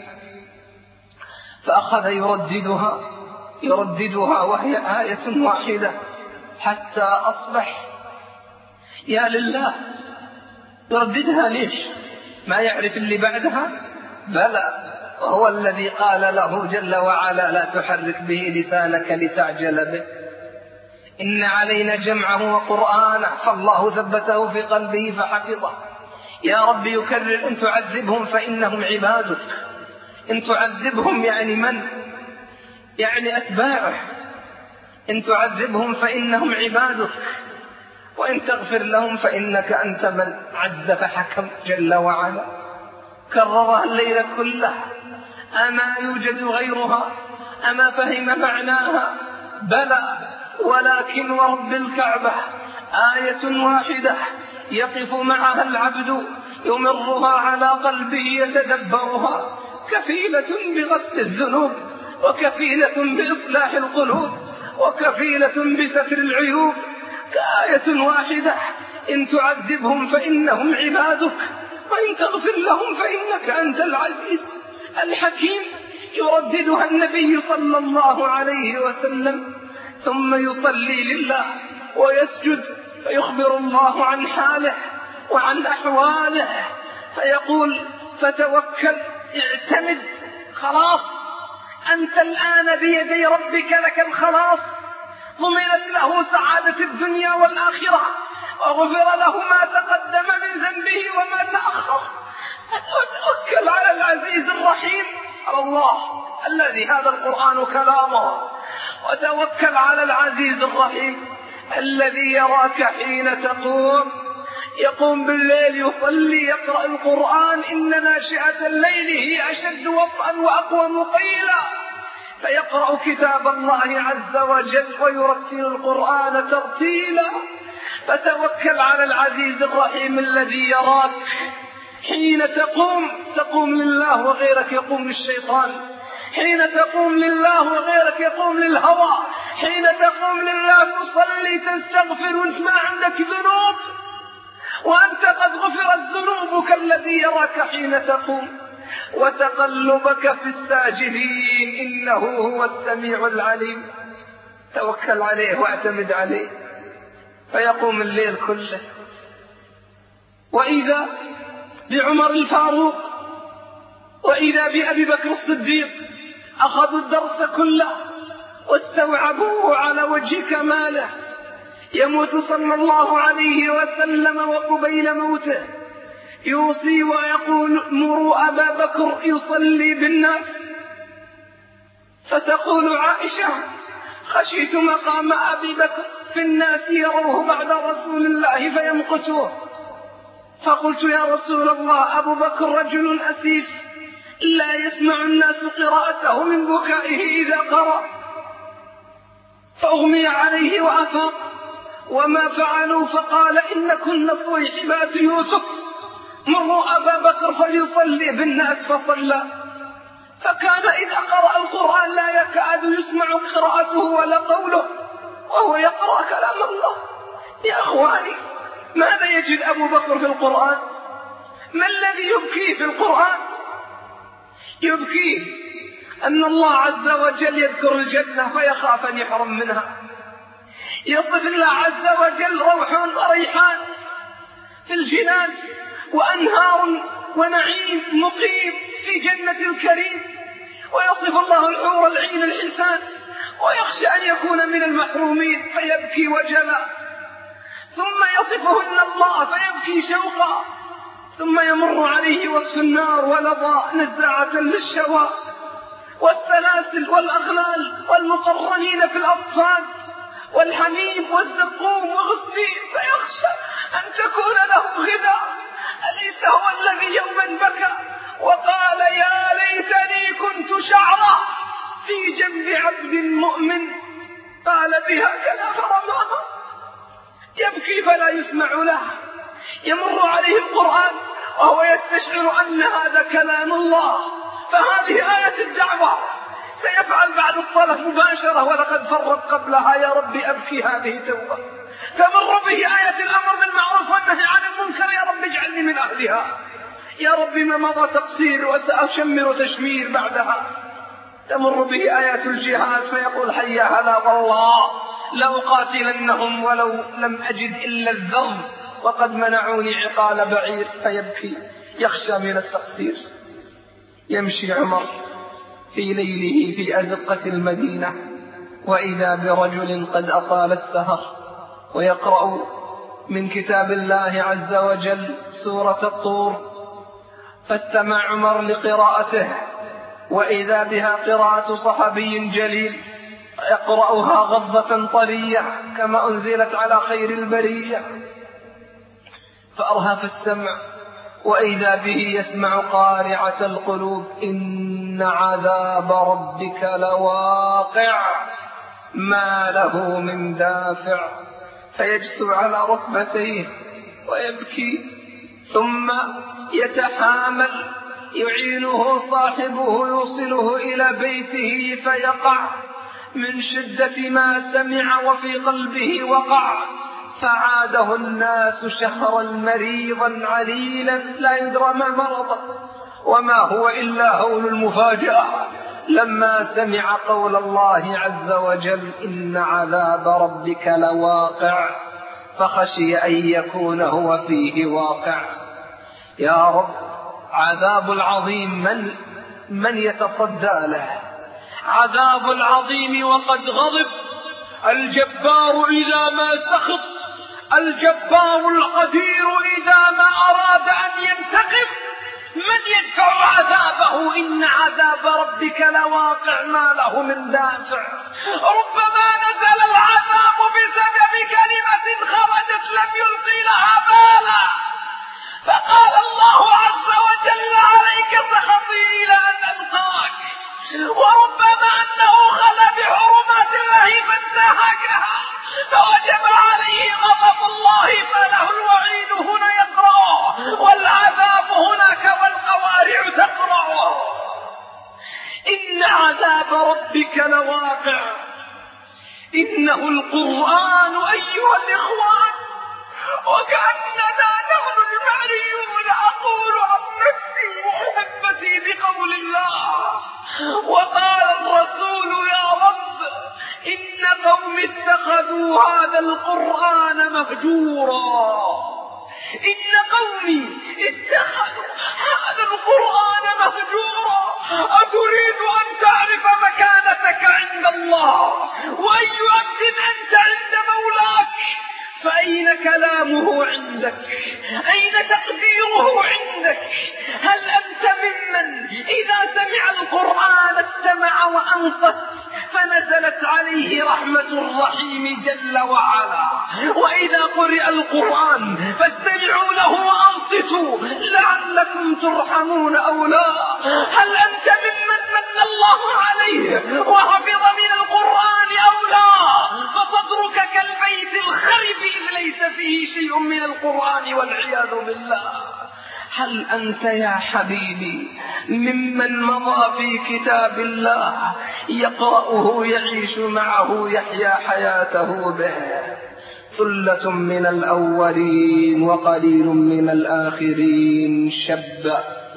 فأخذ يرددها يرددها وهي آية واحدة حتى أصبح. يا لله، يرددها ليش؟ ما يعرف اللي بعدها؟ بلى، وهو الذي قال له جل وعلا: لا تحرك به لسانك لتعجل به، إن علينا جمعه وقرآنه، فالله ثبته في قلبه فحفظه. يا رب يكرر: إن تعذبهم فإنهم عبادك. إن تعذبهم يعني من؟ يعني أتباعه. إن تعذبهم فإنهم عبادك وإن تغفر لهم فإنك أنت من عز فحكم جل وعلا. كررها الليل كله. أما يوجد غيرها؟ أما فهم معناها؟ بلى، ولكن ورب الكعبة آية واحدة يقف معها العبد يمرها على قلبه يتدبرها، كفيلة بغسل الذنوب، وكفيلة بإصلاح القلوب، وكفيلة بستر العيوب. كآية واحدة: إن تعذبهم فإنهم عبادك وإن تغفر لهم فإنك أنت العزيز الحكيم. يرددها النبي صلى الله عليه وسلم، ثم يصلي لله ويسجد فيخبر الله عن حاله وعن أحواله، فيقول: فتوكل، اعتمد، خلاص أنت الآن بيدي ربك، لك الخلاص، ضمنت له سعادة الدنيا والآخرة، وغفر له ما تقدم من ذنبه وما تأخر. فتوكل على العزيز الرحيم، على الله الذي هذا القرآن كلامه، وتوكل على العزيز الرحيم الذي يراك حين تقوم، يقوم بالليل يصلي يقرأ القرآن. إن ناشئة الليل هي أشد وطئا وأقوم قيلا. فيقرأ كتاب الله عز وجل ويرتل القرآن ترتيلا. فتوكل على العزيز الرحيم الذي يراك حين تقوم، تقوم لله وغيرك يقوم للشيطان، حين تقوم لله وغيرك يقوم للهوى، حين تقوم لله تصلي تستغفر وانت ما عندك ذنوب، وأنت قد غفرت ذنوبك الذي يراك حين تقوم. وتقلبك في الساجدين إنه هو السميع العليم. توكل عليه واعتمد عليه، فيقوم الليل كله. وإذا بعمر الفاروق وإذا بأبي بكر الصديق أخذوا الدرس كله واستوعبوه على وجه كماله. يموت صلى الله عليه وسلم وقبيل موته يوصي ويقول مروا أبا بكر يصلي بالناس، فتقول عائشة خشيت مقام أبي بكر في الناس يروه بعد رسول الله فيمقتوه، فقلت يا رسول الله أبو بكر رجل أسيف لا يسمع الناس قراءته من بكائه إذا قرأ، فأغمي عليه وأفاق وما فعلوا، فقال إنكن صويحبات يوسف مروا أبا بكر فليصلي بالناس فصلى. فكان إذا قرأ القرآن لا يكاد يسمع قراءته ولا قوله وهو يقرأ كلام الله. يا أخواني ماذا يجد أبو بكر في القرآن؟ ما الذي يبكيه في القرآن؟ يبكيه أن الله عز وجل يذكر الجنة فيخاف أن يحرم منها، يصف الله عز وجل روح وريحان في الجنان وأنهار ونعيم مقيم في جنة الكريم، ويصف الله الحور العين الحسان ويخشى أن يكون من المحرومين فيبكي وجلا، ثم يصفهن الله فيبكي شوقا، ثم يمر عليه وصف النار ولظى نزاعة للشوى والسلاسل والأغلال والمقرنين في الأصفاد والحميم والزقوم وغسلين، فيخشى أن تكون له غدا. أليس هو الذي يوما بكى وقال يا ليتني كنت شعرا في جنب عبد مؤمن قال بها كلا فرماها، يبكي فلا يسمع له. يمر عليه القرآن وهو يستشعر أن هذا كلام الله، فهذه آية الدعوة سيفعل بعد الصلاة مباشرة ولقد فرت قبلها يا ربي أبكي هذه توبة. تمر به آية الأمر بالمعروف والنهي عن المنكر يا رب اجعلني من أهلها، يا رب ما مضى تقصير وسأشمر تشمير بعدها. تمر به آيات الجهاد فيقول حيا على والله لأقاتلنهم ولو لم أجد إلا الذر وقد منعوني عقال بعير، فيبكي يخشى من التقصير. يمشي عمر في ليله في أزقة المدينة وإذا برجل قد أطال السهر ويقرأ من كتاب الله عز وجل سورة الطور، فاستمع عمر لقراءته وإذا بها قراءة صحابي جليل يقرأها غضة طرية كما أنزلت على خير البرية، فأرهف السمع وإذا به يسمع قارعة القلوب إن عذاب ربك لواقع ما له من دافع، فيجثو على ركبتيه ويبكي ثم يتحامل يعينه صاحبه يوصله إلى بيته فيقع من شدة ما سمع وفي قلبه وقع، فعاده الناس شهرا مريضا عليلا لا يدرى ما مرضه وما هو إلا هول المفاجأة لما سمع قول الله عز وجل إن عذاب ربك لواقع، فخشي أن يكون هو فيه واقع. يا رب عذاب العظيم من من يتصدى له، عذاب العظيم وقد غضب، الجبار إذا ما سخط، الجبار القدير إذا ما أراد أن ينتقم، من يدفع عذابه؟ إن عذاب ربك لواقع ما له من دافع. ربما نزل العذاب بسبب كلمة خرجت لم يلقي لها بالا، فقال الله عز وجل عليك سخطي إلى أن ألقاك، وربما أنه خلى بحرمات الله فانتهكها فوجب عليه غضب الله، فله الوعيد هنا يقرأ والعذاب هناك والقوارع تقرأ. إن عذاب ربك لواقع، إنه القرآن أيها الإخوان وكأننا نحن المعنيون. أقول عن نفسي وأحبتي بقول الله وقال الرسول يا رب إن قوم اتخذوا هذا القرآن مهجورا، إن قومي اتخذوا هذا القرآن مهجورا. أتريد أن تعرف مكانتك عند الله وأي عبد أنت عند مولاك، فأين كلامه عندك؟ أين تقديره عندك؟ هل أنت ممن إذا سمع القرآن استمع وأنصت فنزلت عليه رحمة الرحيم جل وعلا، وإذا قرئ القرآن فاستمعوا له وأنصتوا لعلكم ترحمون أو لا؟ هل أنت ممن من الله عليه وحفظ من القرآن أو لا؟ فصدرك كالبيت الخرب إذ ليس فيه شيء من القرآن والعياذ بالله. هل أنت يا حبيبي ممن مضى في كتاب الله يقرأه يعيش معه يحيا حياته به؟ ثلة من الأولين وقليل من الآخرين. شب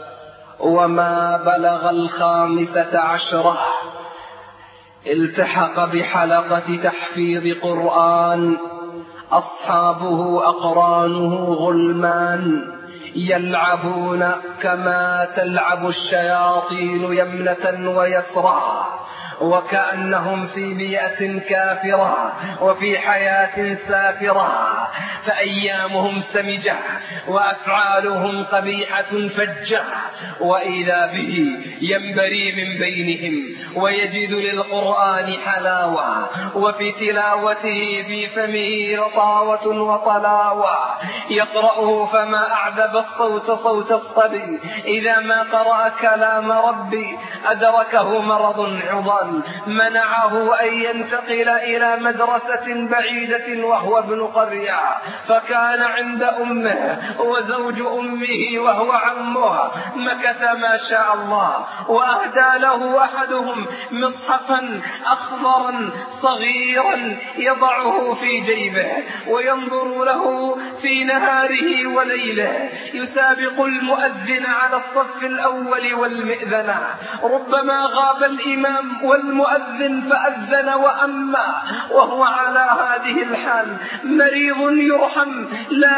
وما بلغ الخامسة عشرة التحق بحلقة تحفيظ قرآن، أصحابه أقرانه غلمان يلعبون كما تلعب الشياطين يمنة ويسرى، وكأنهم في بيئة كافرة وفي حياة سافرة، فأيامهم سمجة وأفعالهم قبيحة فجة، وإذا به ينبري من بينهم ويجد للقرآن حلاوة، وفي تلاوته في فمه رطاوة وطلاوة، يقرأه فما أعذب الصوت صوت الصبي إذا ما قرأ كلام ربي أدركه مرض عضال منعه أن ينتقل إلى مدرسة بعيدة وهو ابن قرية، فكان عند أمه وزوج أمه وهو عمه، مكث ما شاء الله، وأهدى له أحدهم مصحفا أخضرا صغيرا يضعه في جيبه وينظر له في نهاره وليله، يسابق المؤذن على الصف الأول والمئذنة، ربما غاب الإمام والمؤذن فأذن وأما، وهو على هذه الحال مريض يرحم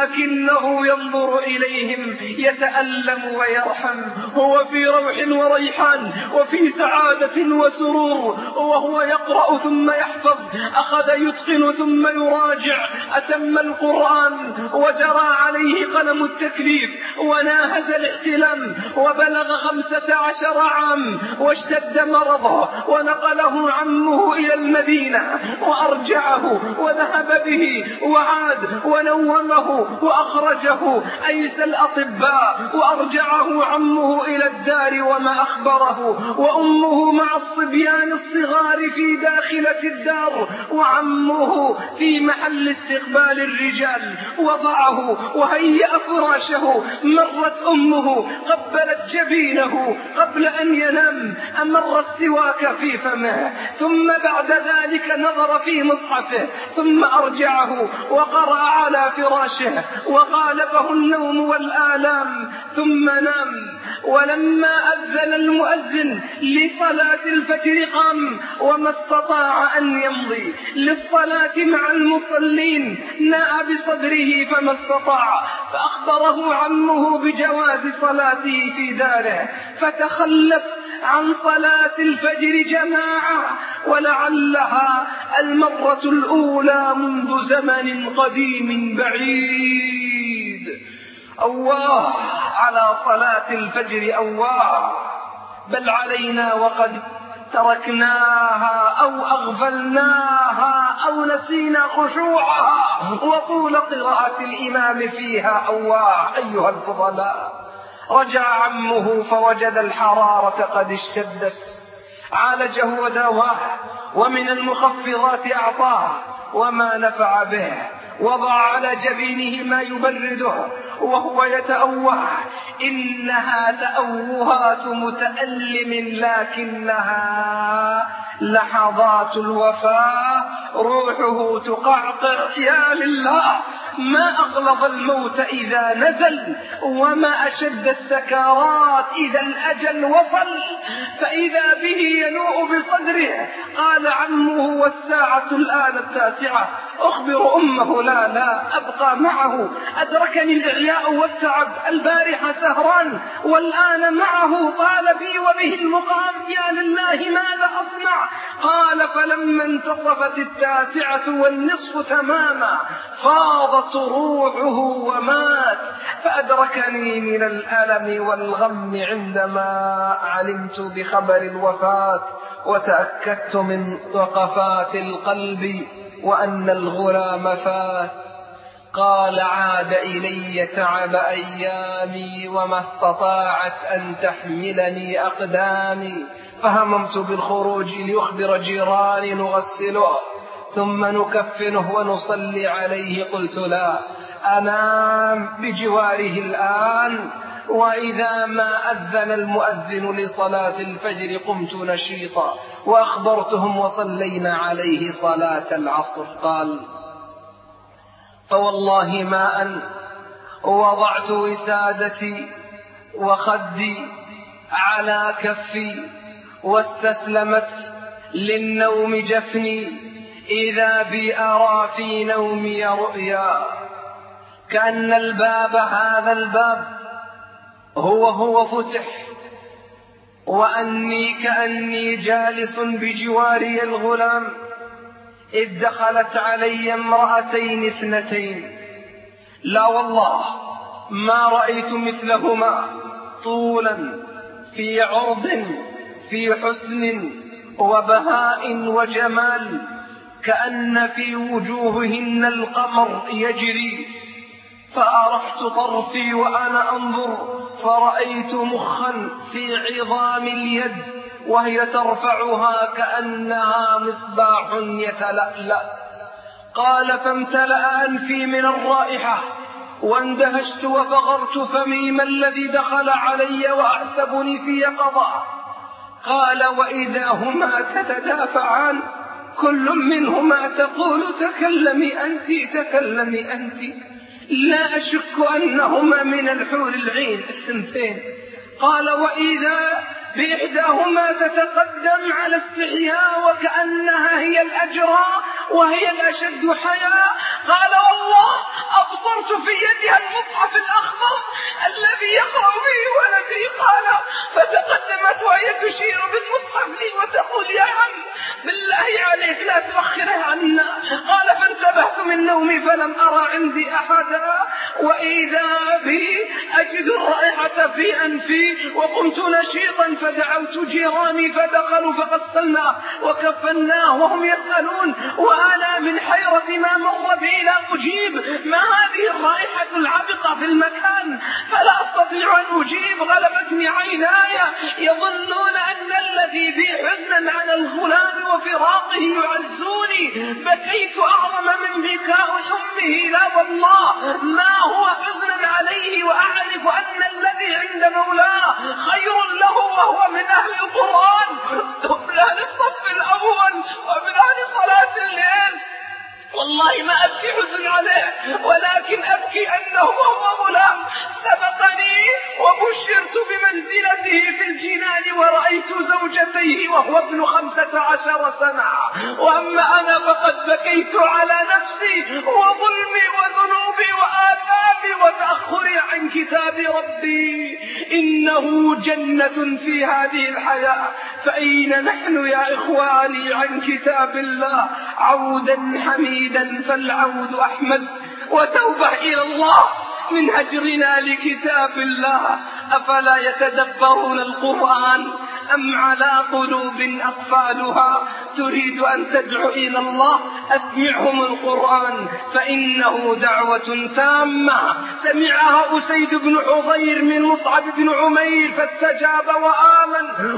لكنه ينظر إليهم يتألم ويرحم، هو في روح وريحان وفي سعادة وسرور، وهو يقرأ ثم يحفظ، أخذ يتقن ثم يراجع، أتم القرآن وجرى عليه قلم التكليف وناهز الاحتلام وبلغ خمسة عشر عام، واشتد مرضه ونقله عمه إلى المدينة وأرجعه وذهب به وعاد ونومه وأخرجه أيس الأطباء، وأرجعه عمه إلى الدار وما أخبره، وأمه مع الصبيان الصغار في داخلة الدار، وعمه في محل استقبال الرجال، وضعه وهيأ فراشه، مرت أمه قبلت جبينه قبل أن ينام، أمر السواك في فمه، ثم بعد ذلك نظر في مصحفه، ثم أرجعه وقرأ على فراشه وغالبه النوم والآلام، ثم نام. ولما أذن المؤذن لصلاة الفجر قام، وما استطاع أن يمضي للصلاة مع المصلين، ناء بصدره فما استطاع، فأخبره عمه بجواز صلاته في داره، فتخلف عن صلاة الفجر جماعة، ولعلها المرة الأولى منذ زمن قديم بعيد. أواه على صلاة الفجر أواه، بل علينا وقد تركناها أو أغفلناها أو نسينا خشوعها وطول قراءة الإمام فيها. أواه أيها الفضلاء. رجع عمه فوجد الحرارة قد اشتدت، عالجه وداواه، ومن المخفضات أعطاه، وما نفع به، وضع على جبينه ما يبرده وهو يتأوه. إنها تأوهات متألم لكنها لحظات الوفاة، روحه تقعقع. يا لله، ما أغلظ الموت إذا نزل، وما أشد السكرات إذا الأجل وصل، فإذا به ينوء بصدره. قال عمه والساعة الآن التاسعة، أخبر أمه لا لا أبقى معه، أدركني الإعياء والتعب، البارحة سهران والآن معه، طال بي وبه المقام. يا لله، ماذا أصنع؟ تصنع؟ قال فلما انتصفت التاسعة والنصف تماما فاضت روحه ومات، فأدركني من الألم والغم عندما علمت بخبر الوفاة وتأكدت من وقفات القلب وأن الغلام فات. قال عاد إلي تعب أيامي وما استطاعت أن تحملني أقدامي، فهممت بالخروج ليخبر جيراني نغسله ثم نكفنه ونصلي عليه. قلت لا، أنام بجواره الآن، وإذا ما أذن المؤذن لصلاة الفجر قمت نشيطا وأخبرتهم وصلينا عليه صلاة العصر. قال فوالله ما أن وضعت وسادتي وخدي على كفي واستسلمت للنوم جفني، إذا بي أرى في نومي رؤيا كأن الباب هذا الباب هو هو فتح، وأني كأني جالس بجواري الغلام، إذ دخلت علي امرأتين اثنتين، لا والله ما رأيت مثلهما، طولا في عرض في حسن وبهاء وجمال، كأن في وجوههن القمر يجري. فأرحت طرفي وأنا أنظر فرأيت مخا في عظام اليد وهي ترفعها كأنها مصباح يتلألأ. قال فامتلأ أنفي من الرائحة واندهشت وفغرت فمي، ما الذي دخل علي وأحسبني في يقظة؟ قال وإذا هما تتدافعان كل منهما تقول تكلمي أنت تكلمي أنت، لا أشك أنهما من الحور العين السنتين. قال وإذا بإحداهما تتقدم على استحياء وكأنها هي الأجرى وهي الأشد حياء. قال والله أبصرت في يدها المصحف الأخضر الذي يقرأ به ولدي. قال فتقدمت وهي تشير بالمصحف لي وتقول يا عم بالله عليك لا تؤخره عنا. قال فانتبهت من نومي فلم أرى عندي أحدا، وإذا بي أجد الرائحة في أنفي وقمت نشيطا فدعوت جيراني فدخلوا فغسلناه وكفناه وهم يسألون وأنا من حيرة ما مر بي لا أجيب ما هذه الرائحة العبقة في المكان، فلا أستطيع أن أجيب، غلبتني عيناي يظنون أن الذي بي حزنا على الغلام وفراقه يعزوني. بكيت أعظم من بكاء أمه، لا والله ما هو حزنا عليه وأعرف أن الذي عند مولاه خير له وهو من أهل القرآن ومن أهل الصف الأول ومن أهل صلاة الليل. والله ما أبكي حزن عليه ولكن أبكي أنه هو غلام سبقني وبشرت بمنزلته في الجنان ورأيت زوجتيه وهو ابن خمسة عشر سنة. وأما أنا فقد بكيت على نفسي وظلمي وذنوبي وآثامي وتأخري عن كتاب ربي. إنه جنة في هذه الحياة، فأين نحن يا إخواني عن كتاب الله؟ عودا حميدا فالعود أحمد، وتوبة إلى الله من هجرنا لكتاب الله. أفلا يتدبرون القرآن أم على قلوب أقفالها؟ تريد أن تدعو إلى الله أسمعهم القرآن، فإنه دعوة تامة سمعها أسيد بن حضير من مصعب بن عمير فاستجاب وآمن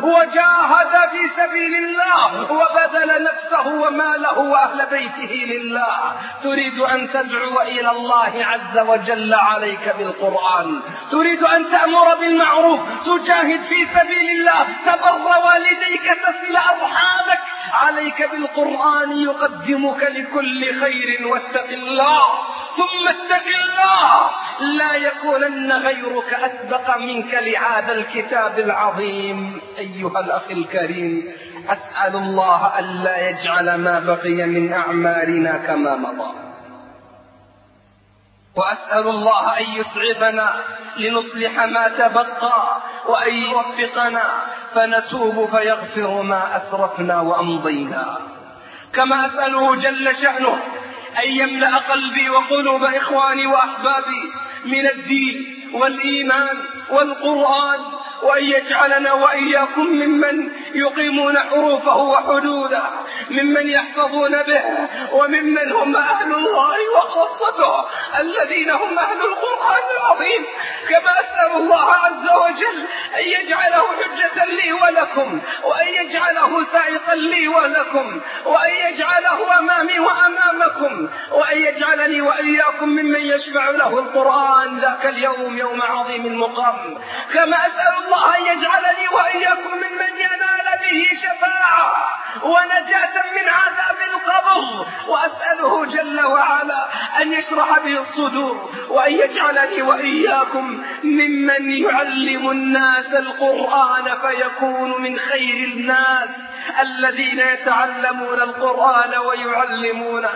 وجاهد في سبيل الله وبذل نفسه وماله وأهل بيته لله. تريد أن تدعو إلى الله عز وجل عليك بالقرآن، تريد أن تأمر بالمعروف تجاهد في سبيل الله، تبر والديك تصل أرحامك، عليك بالقرآن يقدمك لكل خير. واتق الله ثم اتق الله لا يكونن غيرك أسبق منك لهذا الكتاب العظيم. أيها الأخ الكريم، أسأل الله ألا يجعل ما بقي من أعمارنا كما مضى، وأسأل الله أن يسعفنا لنصلح ما تبقى، وأن يوفقنا فنتوب فيغفر ما أسرفنا وأمضينا. كما أسأله جل شأنه أن يملأ قلبي وقلوب إخواني وأحبابي من الدين والإيمان والقرآن، وأن يجعلنا وإياكم ممن يقيمون حروفه وحدوده، ممن يحفظون به، وممن هم أهل الله وخاصته الذين هم أهل القرآن العظيم. كما أسأل الله عز وجل أن يجعله حجة لي ولكم، وأن يجعله سائقا لي ولكم، وأن يجعله أمامي وأمامكم، وأن يجعلني وإياكم ممن يشفع له القرآن ذاك اليوم يوم عظيم المقام. كما أسأل الله أن يجعلني وإياكم ممن ينال به شفاعة ونجاة من عذاب القبر، وأسأله جل وعلا أن يشرح به الصدور، وأن يجعلني وإياكم ممن يعلم الناس القرآن فيكون من خير الناس الذين يتعلمون القرآن ويعلمونه.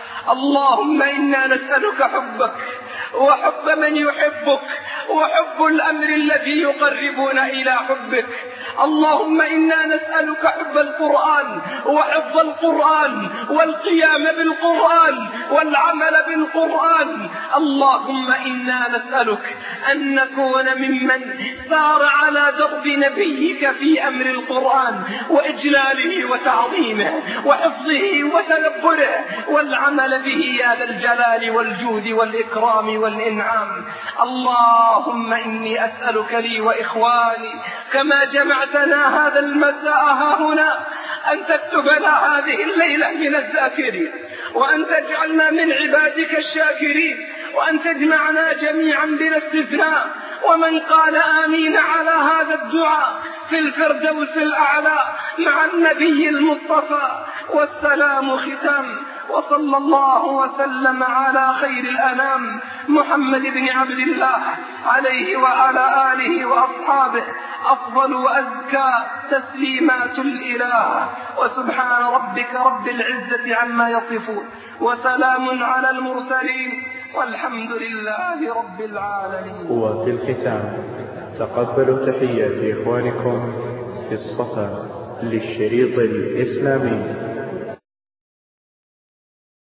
اللهم إنا نسألك حبك وحب من يحبك وحب الأمر الذي يقربنا إلى حبك. اللهم إنا نسألك حب القرآن وحفظ القرآن والقيام بالقرآن والعمل بالقرآن. اللهم إنا نسألك أن نكون ممن سار على درب نبيك في أمر القرآن وإجلاله وتعظيمه وحفظه وتدبره والعمل به يا ذا الجلال والجود والإكرام والإنعام. اللهم إني أسألك لي وإخواني كما جمعتنا هذا المساء هنا أن تكتبنا هذه الليلة من الذاكرين، وأن تجعلنا من عبادك الشاكرين، وأن تجمعنا جميعا بلا استثناء. ومن قال آمين على هذا الدعاء في الفردوس الأعلى مع النبي المصطفى. والسلام ختام، وصلى الله وسلم على خير الأنام محمد بن عبد الله عليه وعلى آله وأصحابه أفضل وأزكى تسليمات الإله. وسبحان ربك رب العزة عما يصفون، وسلام على المرسلين، والحمد لله رب العالمين. وفي الختام تقبلوا تحيات إخوانكم في الصفا للشريط الإسلامي.